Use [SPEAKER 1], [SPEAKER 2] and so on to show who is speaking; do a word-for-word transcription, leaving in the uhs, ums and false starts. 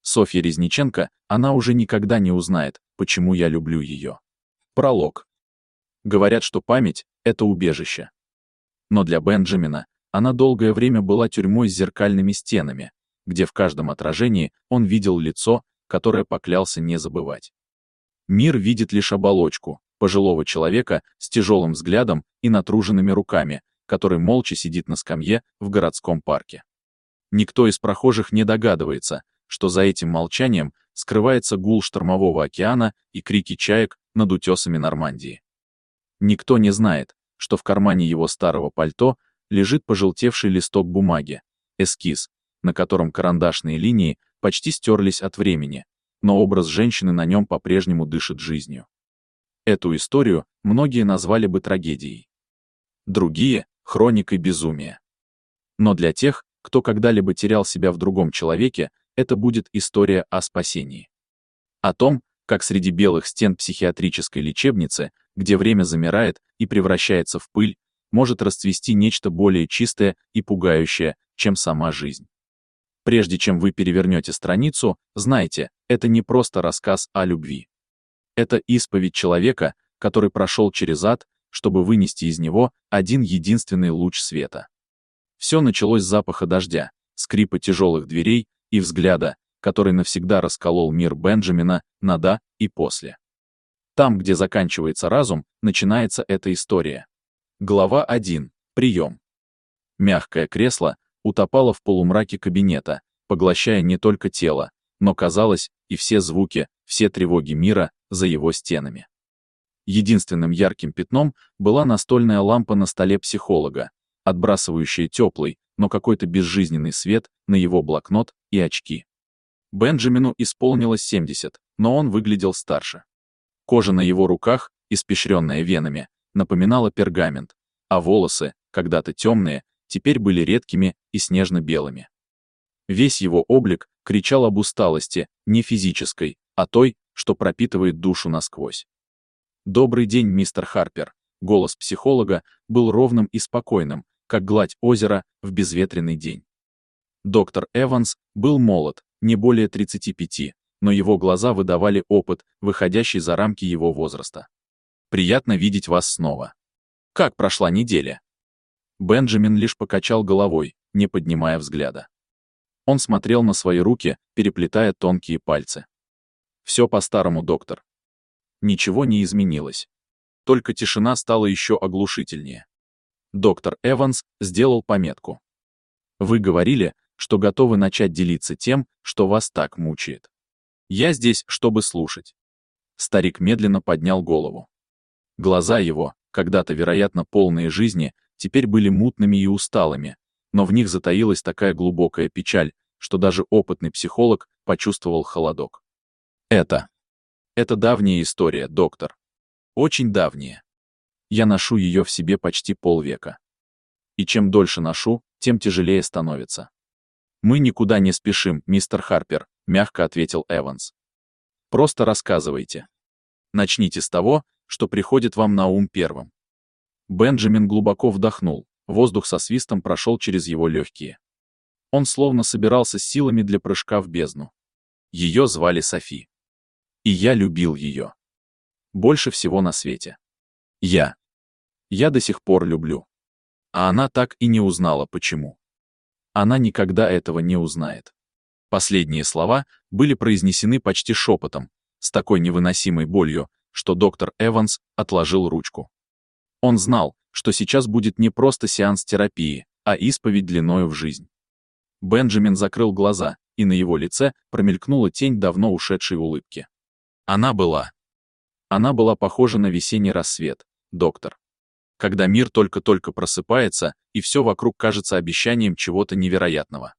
[SPEAKER 1] Софья Резниченко, она уже никогда не узнает, почему я люблю ее. Пролог. Говорят, что память — это убежище. Но для Бенджамина она долгое время была тюрьмой с зеркальными стенами, где в каждом отражении он видел лицо, которое поклялся не забывать. Мир видит лишь оболочку пожилого человека с тяжелым взглядом и натруженными руками, который молча сидит на скамье в городском парке. Никто из прохожих не догадывается, что за этим молчанием скрывается гул штормового океана и крики чаек над утесами Нормандии. Никто не знает, что в кармане его старого пальто лежит пожелтевший листок бумаги, эскиз, на котором карандашные линии почти стерлись от времени, но образ женщины на нем по-прежнему дышит жизнью. Эту историю многие назвали бы трагедией. Другие — хроникой безумия. Но для тех, кто когда-либо терял себя в другом человеке, это будет история о спасении. О том, как среди белых стен психиатрической лечебницы, где время замирает и превращается в пыль, может расцвести нечто более чистое и пугающее, чем сама жизнь. Прежде чем вы перевернете страницу, знайте, это не просто рассказ о любви. Это исповедь человека, который прошел через ад, чтобы вынести из него один единственный луч света. Все началось с запаха дождя, скрипа тяжелых дверей и взгляда, который навсегда расколол мир Бенджамина на «до» и «после». Там, где заканчивается разум, начинается эта история. Глава один. Прием. Мягкое кресло утопало в полумраке кабинета, поглощая не только тело, но, казалось, и все звуки, все тревоги мира за его стенами. Единственным ярким пятном была настольная лампа на столе психолога, отбрасывающая теплый, но какой-то безжизненный свет на его блокнот и очки. Бенджамину исполнилось семьдесят, но он выглядел старше. Кожа на его руках, испещренная венами, напоминала пергамент, а волосы, когда-то темные, теперь были редкими и снежно-белыми. Весь его облик кричал об усталости, не физической, а той, что пропитывает душу насквозь. «Добрый день, мистер Харпер», голос психолога был ровным и спокойным, как гладь озера в безветренный день. Доктор Эванс был молод, не более тридцати пяти, но его глаза выдавали опыт, выходящий за рамки его возраста. «Приятно видеть вас снова. Как прошла неделя?» Бенджамин лишь покачал головой, не поднимая взгляда. Он смотрел на свои руки, переплетая тонкие пальцы. «Все по-старому, доктор. Ничего не изменилось. Только тишина стала еще оглушительнее». Доктор Эванс сделал пометку. «Вы говорили, что готовы начать делиться тем, что вас так мучает. Я здесь, чтобы слушать». Старик медленно поднял голову. Глаза его, когда-то, вероятно, полные жизни, теперь были мутными и усталыми, но в них затаилась такая глубокая печаль, что даже опытный психолог почувствовал холодок. «Это... это давняя история, доктор. Очень давняя. Я ношу ее в себе почти полвека. И чем дольше ношу, тем тяжелее становится». «Мы никуда не спешим, мистер Харпер», — мягко ответил Эванс. «Просто рассказывайте. Начните с того, что приходит вам на ум первым». Бенджамин глубоко вдохнул, воздух со свистом прошел через его легкие. Он словно собирался с силами для прыжка в бездну. Ее звали Софи. И я любил ее. Больше всего на свете. Я. Я до сих пор люблю. А она так и не узнала, почему. Она никогда этого не узнает. Последние слова были произнесены почти шепотом, с такой невыносимой болью, что доктор Эванс отложил ручку. Он знал, что сейчас будет не просто сеанс терапии, а исповедь длиною в жизнь. Бенджамин закрыл глаза, и на его лице промелькнула тень давно ушедшей улыбки. Она была. Она была похожа на весенний рассвет, доктор. Когда мир только-только просыпается, и все вокруг кажется обещанием чего-то невероятного.